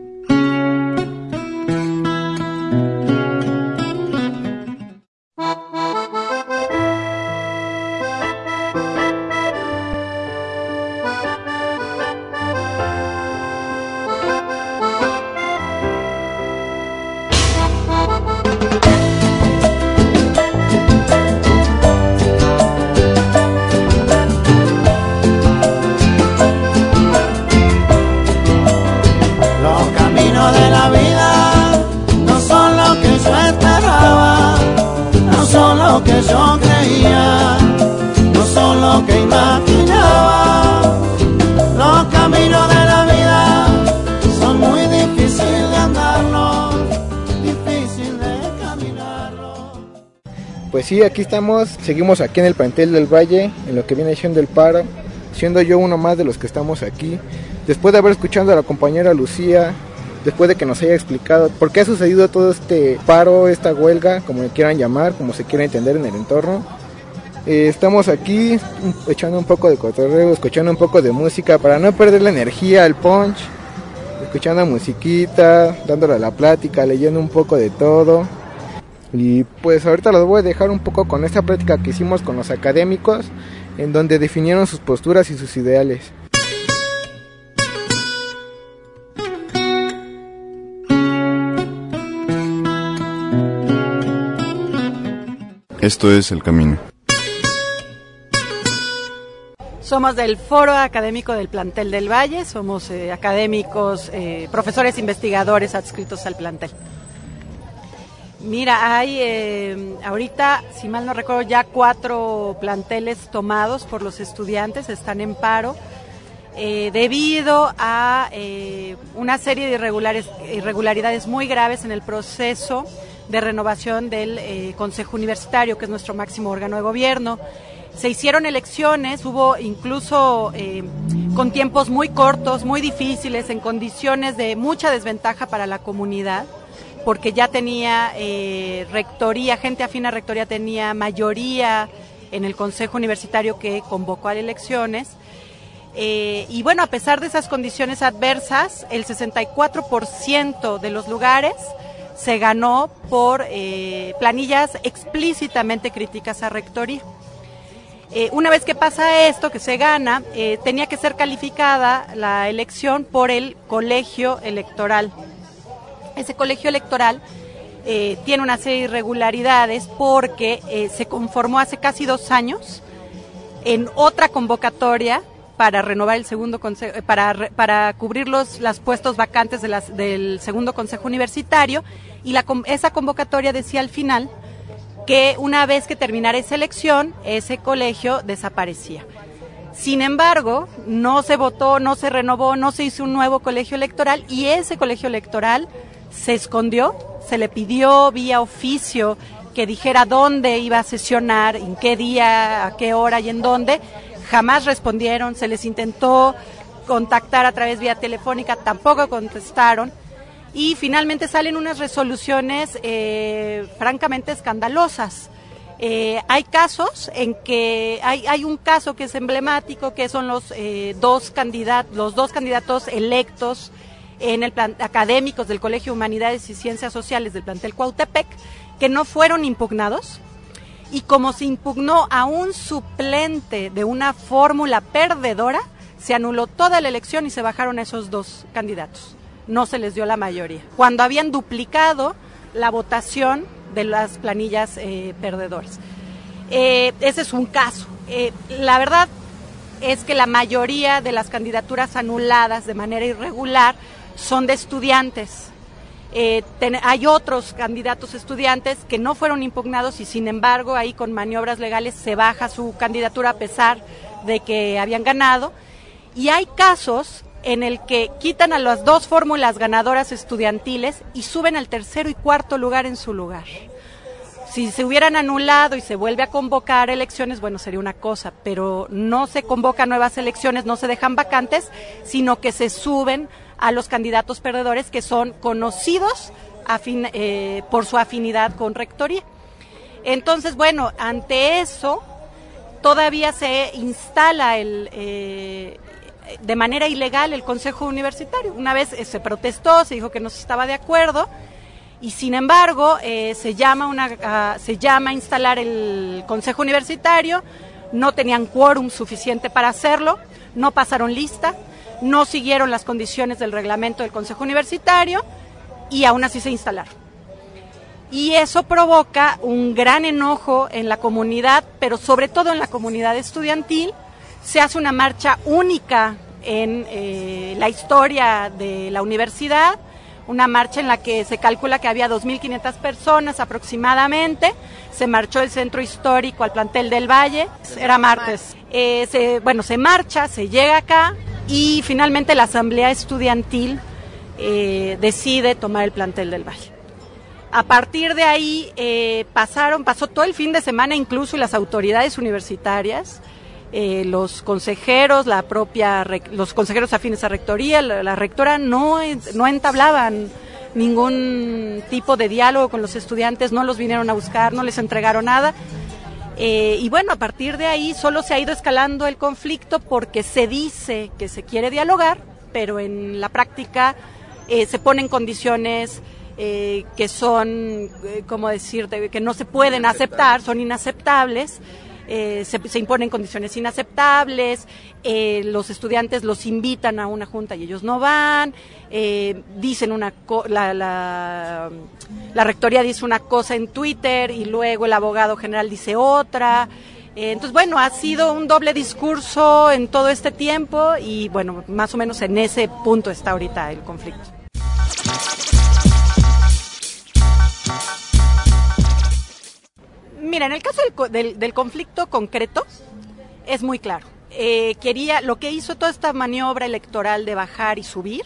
Que yo creía, no son lo que imaginaba. Los caminos de la vida son muy difíciles de andarlos, difícil de caminarlos. Pues sí, aquí estamos, seguimos aquí en el plantel del Valle, en lo que viene siendo el paro, siendo yo uno más de los que estamos aquí. Después de haber escuchado a la compañera Lucía, después de que nos haya explicado por qué ha sucedido todo este paro, esta huelga, como le quieran llamar, como se quiera entender en el entorno. Estamos aquí echando un poco de cotorreo, escuchando un poco de música para no perder la energía, el punch, escuchando musiquita, dándole a la plática, leyendo un poco de todo. Y pues ahorita los voy a dejar un poco con esta plática que hicimos con los académicos, en donde definieron sus posturas y sus ideales. Esto es El Camino. Somos del Foro Académico del Plantel del Valle, somos académicos, profesores investigadores adscritos al plantel. Mira, hay ahorita, si mal no recuerdo, ya 4 planteles tomados por los estudiantes, están en paro, debido a una serie de irregularidades muy graves en el proceso de renovación del Consejo Universitario, que es nuestro máximo órgano de gobierno. Se hicieron elecciones, hubo incluso con tiempos muy cortos, muy difíciles, en condiciones de mucha desventaja para la comunidad, porque ya tenía rectoría, gente afín a rectoría tenía mayoría en el Consejo Universitario que convocó a elecciones. Y bueno, a pesar de esas condiciones adversas, el 64% de los lugares se ganó por planillas explícitamente críticas a rectoría. Una vez que pasa esto, que se gana, tenía que ser calificada la elección por el colegio electoral. Ese colegio electoral tiene una serie de irregularidades porque se conformó hace casi 2 años en otra convocatoria para renovar el segundo consejo, para cubrir los puestos vacantes del segundo consejo universitario, y esa convocatoria decía al final que una vez que terminara esa elección, ese colegio desaparecía. Sin embargo, no se votó, no se renovó, no se hizo un nuevo colegio electoral, y ese colegio electoral se escondió, se le pidió vía oficio que dijera dónde iba a sesionar, en qué día, a qué hora y en dónde. Jamás respondieron, se les intentó contactar a través vía telefónica, tampoco contestaron. y finalmente salen unas resoluciones francamente escandalosas. Hay casos en que hay un caso que es emblemático, que son los dos candidatos electos en el plan académicos del Colegio de Humanidades y Ciencias Sociales del plantel Cuautepec, que no fueron impugnados, y como se impugnó a un suplente de una fórmula perdedora, se anuló toda la elección y se bajaron esos dos candidatos. No se les dio la mayoría, cuando habían duplicado la votación de las planillas perdedoras. Ese es un caso. La verdad es que la mayoría de las candidaturas anuladas de manera irregular son de estudiantes. Hay otros candidatos estudiantes que no fueron impugnados y sin embargo ahí con maniobras legales se baja su candidatura a pesar de que habían ganado. Y hay casos en el que quitan a las dos fórmulas ganadoras estudiantiles y suben al tercero y cuarto lugar en su lugar. Si se hubieran anulado y se vuelve a convocar elecciones, bueno, sería una cosa, pero no se convocan nuevas elecciones, no se dejan vacantes, sino que se suben a los candidatos perdedores que son conocidos por su afinidad con rectoría. Entonces, bueno, ante eso, todavía se instala de manera ilegal el Consejo Universitario. Una vez se protestó, se dijo que no se estaba de acuerdo, y sin embargo se llama a instalar el Consejo Universitario. No tenían quórum suficiente para hacerlo, no pasaron lista, no siguieron las condiciones del reglamento del Consejo Universitario y aún así se instalaron. Y eso provoca un gran enojo en la comunidad, pero sobre todo en la comunidad estudiantil. Se hace una marcha única en la historia de la universidad, una marcha en la que se calcula que había 2.500 personas aproximadamente. Se marchó del centro histórico al plantel del Valle, era martes. Se marcha, se llega acá y finalmente la asamblea estudiantil decide tomar el plantel del Valle. A partir de ahí pasó todo el fin de semana, incluso las autoridades universitarias, los consejeros, los consejeros afines a rectoría, la rectora no entablaban ningún tipo de diálogo con los estudiantes, no los vinieron a buscar, no les entregaron nada. Y bueno, a partir de ahí solo se ha ido escalando el conflicto porque se dice que se quiere dialogar, pero en la práctica se ponen condiciones que son, que no se pueden aceptar, son inaceptables. Se imponen condiciones inaceptables, los estudiantes los invitan a una junta y ellos no van, dicen la rectoría dice una cosa en Twitter y luego el abogado general dice otra. Entonces, bueno, ha sido un doble discurso en todo este tiempo y, bueno, más o menos en ese punto está ahorita el conflicto. Mira, en el caso del conflicto concreto es muy claro. Lo que hizo toda esta maniobra electoral de bajar y subir,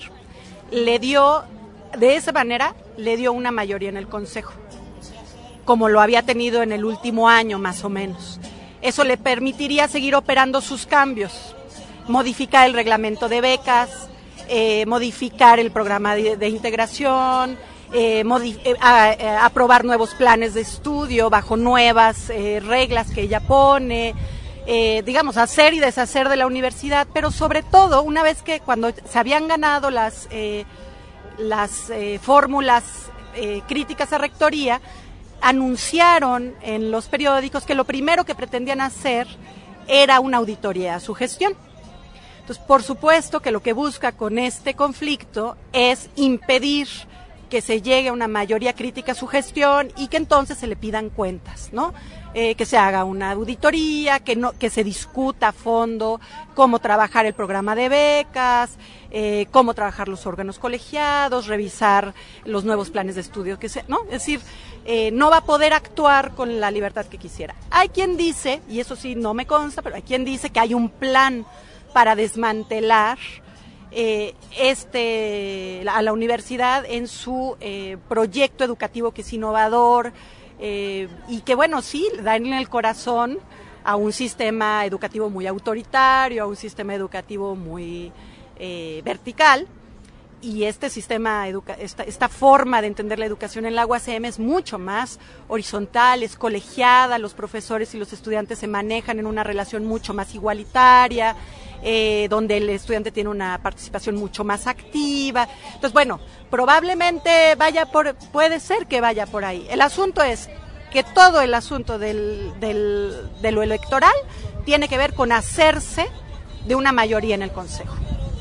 de esa manera le dio una mayoría en el Consejo, como lo había tenido en el último año más o menos. Eso le permitiría seguir operando sus cambios, modificar el reglamento de becas, modificar el programa de integración, aprobar nuevos planes de estudio bajo nuevas reglas que ella pone, hacer y deshacer de la universidad, pero sobre todo, una vez que cuando se habían ganado las fórmulas críticas a rectoría, anunciaron en los periódicos que lo primero que pretendían hacer era una auditoría a su gestión. Entonces, por supuesto que lo que busca con este conflicto es impedir que se llegue a una mayoría crítica a su gestión y que entonces se le pidan cuentas, ¿no? Que se haga una auditoría, que se discuta a fondo cómo trabajar el programa de becas, cómo trabajar los órganos colegiados, revisar los nuevos planes de estudio, ¿no? Es decir, no va a poder actuar con la libertad que quisiera. Hay quien dice, y eso sí no me consta, pero hay quien dice que hay un plan para desmantelar a la universidad en su proyecto educativo que es innovador y que, bueno, sí, da en el corazón a un sistema educativo muy autoritario, a un sistema educativo muy vertical, y este sistema, esta forma de entender la educación en la UACM es mucho más horizontal, es colegiada, los profesores y los estudiantes se manejan en una relación mucho más igualitaria, donde el estudiante tiene una participación mucho más activa. Entonces, bueno, probablemente puede ser que vaya por ahí. El asunto es que todo el asunto de lo electoral tiene que ver con hacerse de una mayoría en el Consejo.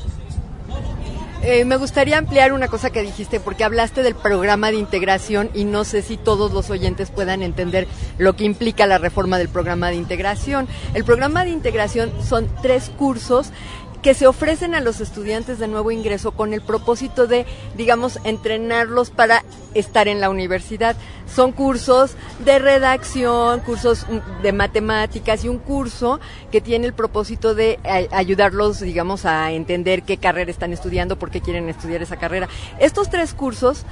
Me gustaría ampliar una cosa que dijiste, porque hablaste del programa de integración y no sé si todos los oyentes puedan entender lo que implica la reforma del programa de integración. El programa de integración son 3 cursos que se ofrecen a los estudiantes de nuevo ingreso con el propósito de, digamos, entrenarlos para estar en la universidad. Son cursos de redacción, cursos de matemáticas y un curso que tiene el propósito de ayudarlos, digamos, a entender qué carrera están estudiando, por qué quieren estudiar esa carrera. Estos 3 cursos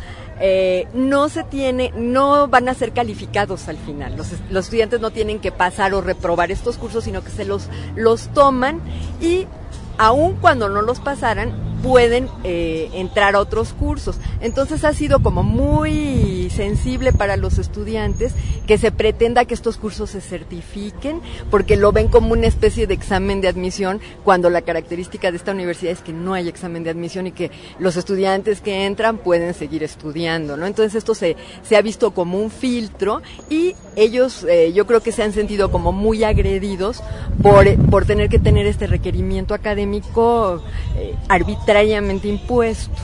no van a ser calificados al final. Los estudiantes no tienen que pasar o reprobar estos cursos, sino que se los toman y aun cuando no los pasaran, pueden entrar a otros cursos. Entonces ha sido como muy sensible para los estudiantes que se pretenda que estos cursos se certifiquen, porque lo ven como una especie de examen de admisión, cuando la característica de esta universidad es que no hay examen de admisión y que los estudiantes que entran pueden seguir estudiando, ¿no? Entonces esto se ha visto como un filtro y ellos yo creo que se han sentido como muy agredidos por tener que tener este requerimiento académico arbitrariamente impuesto.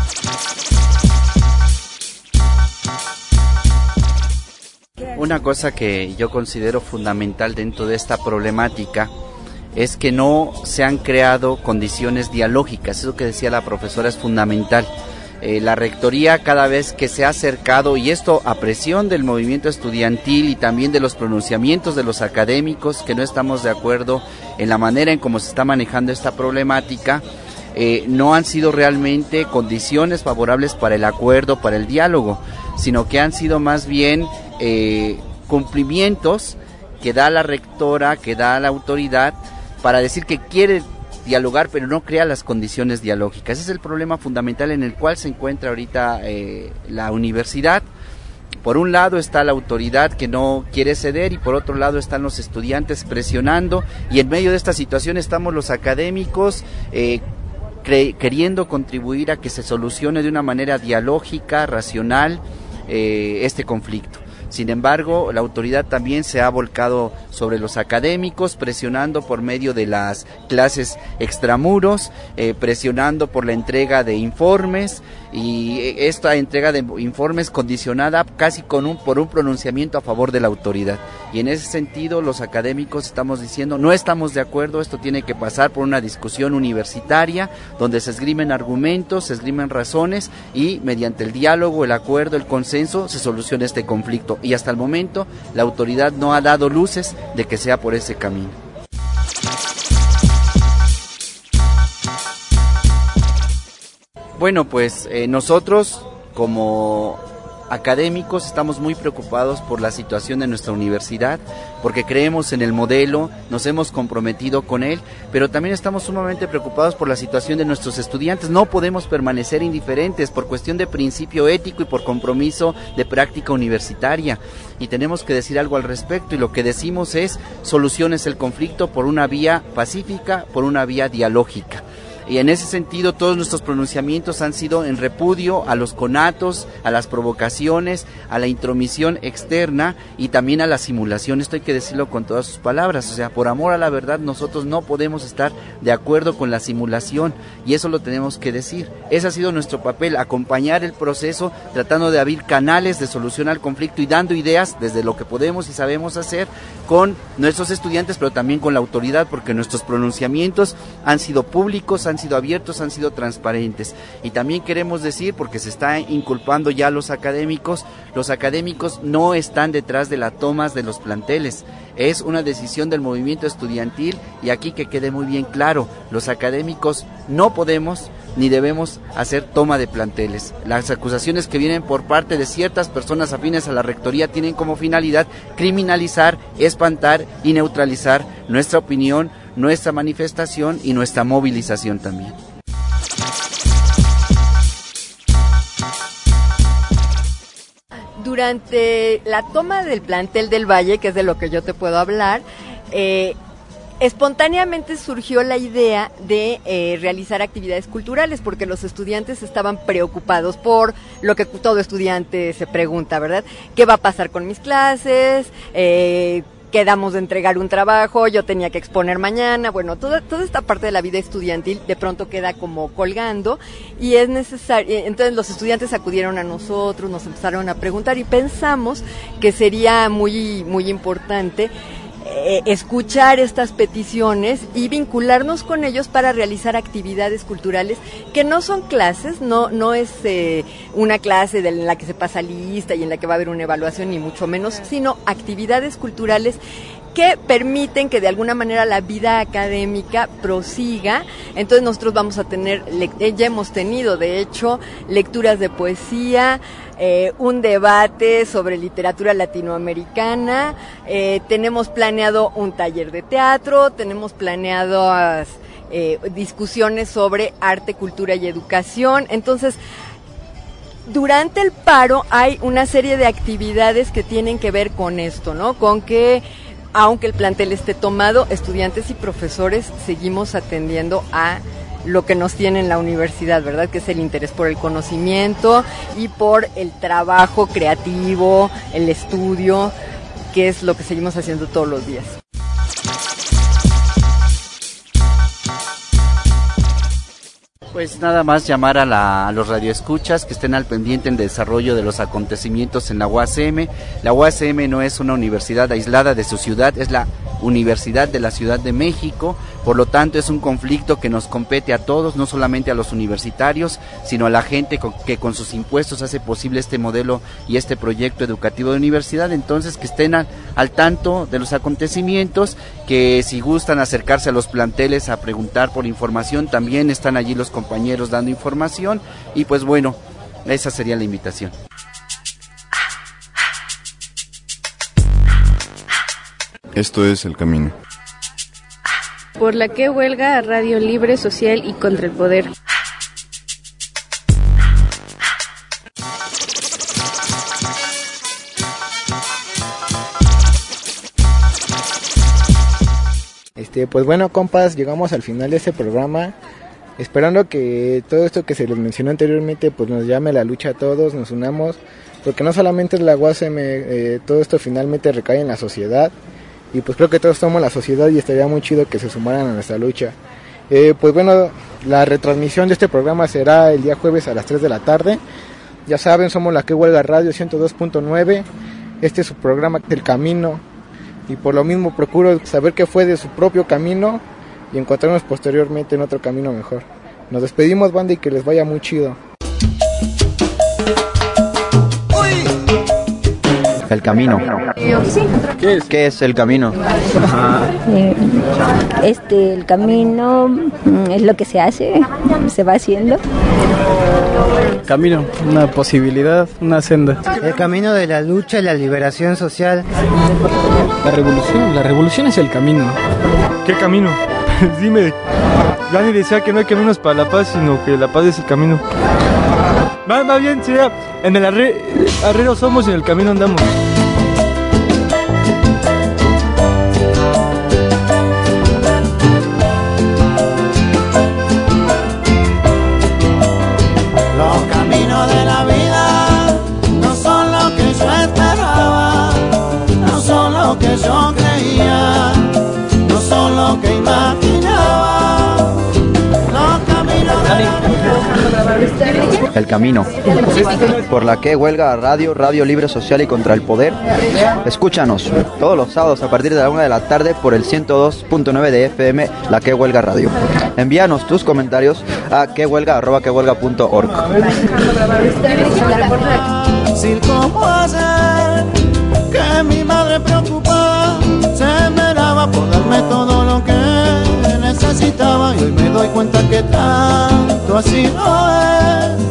Una cosa que yo considero fundamental dentro de esta problemática es que no se han creado condiciones dialógicas. Eso que decía la profesora es fundamental. La rectoría cada vez que se ha acercado, y esto a presión del movimiento estudiantil y también de los pronunciamientos de los académicos, que no estamos de acuerdo en la manera en cómo se está manejando esta problemática, no han sido realmente condiciones favorables para el acuerdo, para el diálogo, sino que han sido más bien cumplimientos que da la rectora, que da la autoridad para decir que quiere dialogar, pero no crea las condiciones dialógicas. Ese es el problema fundamental en el cual se encuentra ahorita la universidad. Por un lado está la autoridad que no quiere ceder y por otro lado están los estudiantes presionando, y en medio de esta situación estamos los académicos queriendo contribuir a que se solucione de una manera dialógica, racional, este conflicto. Sin embargo, la autoridad también se ha volcado sobre los académicos, presionando por medio de las clases extramuros, presionando por la entrega de informes, y esta entrega de informes condicionada casi por un pronunciamiento a favor de la autoridad. Y en ese sentido los académicos estamos diciendo, no estamos de acuerdo, esto tiene que pasar por una discusión universitaria donde se esgrimen argumentos, se esgrimen razones y mediante el diálogo, el acuerdo, el consenso se solucione este conflicto. Y hasta el momento la autoridad no ha dado luces de que sea por ese camino. Bueno, pues nosotros como académicos estamos muy preocupados por la situación de nuestra universidad, porque creemos en el modelo, nos hemos comprometido con él, pero también estamos sumamente preocupados por la situación de nuestros estudiantes. No podemos permanecer indiferentes por cuestión de principio ético y por compromiso de práctica universitaria, y tenemos que decir algo al respecto, y lo que decimos es: soluciones el conflicto por una vía pacífica, por una vía dialógica. Y en ese sentido todos nuestros pronunciamientos han sido en repudio a los conatos, a las provocaciones, a la intromisión externa y también a la simulación. Esto hay que decirlo con todas sus palabras. O sea, por amor a la verdad nosotros no podemos estar de acuerdo con la simulación, y eso lo tenemos que decir. Ese ha sido nuestro papel, acompañar el proceso, tratando de abrir canales de solución al conflicto y dando ideas desde lo que podemos y sabemos hacer con nuestros estudiantes, pero también con la autoridad, porque nuestros pronunciamientos han sido públicos, han sido abiertos, han sido transparentes. Y también queremos decir, porque se está inculpando ya a los académicos no están detrás de las tomas de los planteles. Es una decisión del movimiento estudiantil, y aquí que quede muy bien claro, los académicos no podemos ni debemos hacer toma de planteles. Las acusaciones que vienen por parte de ciertas personas afines a la rectoría tienen como finalidad criminalizar, espantar y neutralizar nuestra opinión, nuestra manifestación y nuestra movilización también. durante la toma del plantel del Valle, que es de lo que yo te puedo hablar, espontáneamente surgió la idea de realizar actividades culturales, porque los estudiantes estaban preocupados por lo que todo estudiante se pregunta, ¿verdad? ¿Qué va a pasar con mis clases? Quedamos de entregar un trabajo, yo tenía que exponer mañana, bueno, toda esta parte de la vida estudiantil de pronto queda como colgando y es necesario, entonces los estudiantes acudieron a nosotros, nos empezaron a preguntar y pensamos que sería muy, muy importante escuchar estas peticiones y vincularnos con ellos para realizar actividades culturales que no son clases, no es una clase en la que se pasa lista y en la que va a haber una evaluación ni mucho menos, sino actividades culturales que permiten que de alguna manera la vida académica prosiga. Entonces nosotros vamos a tener, ya hemos tenido de hecho lecturas de poesía, un debate sobre literatura latinoamericana, tenemos planeado un taller de teatro, tenemos planeadas discusiones sobre arte, cultura y educación. Entonces, durante el paro hay una serie de actividades que tienen que ver con esto, ¿no? Con que aunque el plantel esté tomado, estudiantes y profesores seguimos atendiendo a lo que nos tiene en la universidad, ¿verdad? Que es el interés por el conocimiento y por el trabajo creativo, el estudio, que es lo que seguimos haciendo todos los días. Pues nada más llamar a los radioescuchas que estén al pendiente en el desarrollo de los acontecimientos en la UASM. La UASM no es una universidad aislada de su ciudad, es la Universidad de la Ciudad de México, por lo tanto es un conflicto que nos compete a todos, no solamente a los universitarios, sino a la gente que con sus impuestos hace posible este modelo y este proyecto educativo de universidad. Entonces que estén al tanto de los acontecimientos, que si gustan acercarse a los planteles a preguntar por información, también están allí los compañeros dando información y pues bueno, esa sería la invitación. Esto es El Camino. Por la que huelga Radio Libre Social y contra el Poder. Pues bueno, compas, llegamos al final de este programa, esperando que todo esto que se les mencionó anteriormente pues nos llame la lucha a todos, nos unamos, porque no solamente es la UASM, todo esto finalmente recae en la sociedad. Y pues creo que todos somos la sociedad y estaría muy chido que se sumaran a nuestra lucha. Pues bueno, la retransmisión de este programa será el día jueves a las 3 de la tarde. Ya saben, somos la que huelga Radio 102.9. Este es su programa El Camino. Y por lo mismo procuro saber qué fue de su propio camino y encontrarnos posteriormente en otro camino mejor. Nos despedimos, banda, y que les vaya muy chido. El camino. ¿Qué es el camino? El camino es lo que se hace, se va haciendo. Camino, una posibilidad, una senda. El camino de la lucha y la liberación social. La revolución es el camino. ¿Qué camino? Dime, Dani decía que no hay caminos para la paz, sino que la paz es el camino. Va bien, sería en el arrero somos y en el camino andamos. Los caminos de la vida no son lo que yo esperaba, no son lo que yo creía, no son lo que imaginaba. Los caminos de la vida. El camino. Por la que huelga Radio Libre Social y contra el Poder. Escúchanos todos los sábados a partir de la 1 de la tarde por el 102.9 de FM, La Que Huelga Radio. Envíanos tus comentarios a quehuelga@quehuelga.org. ¿Cómo hacer que mi madre preocupada se esmeraba por darme todo lo que necesitaba? Y hoy me doy cuenta que tanto así no es.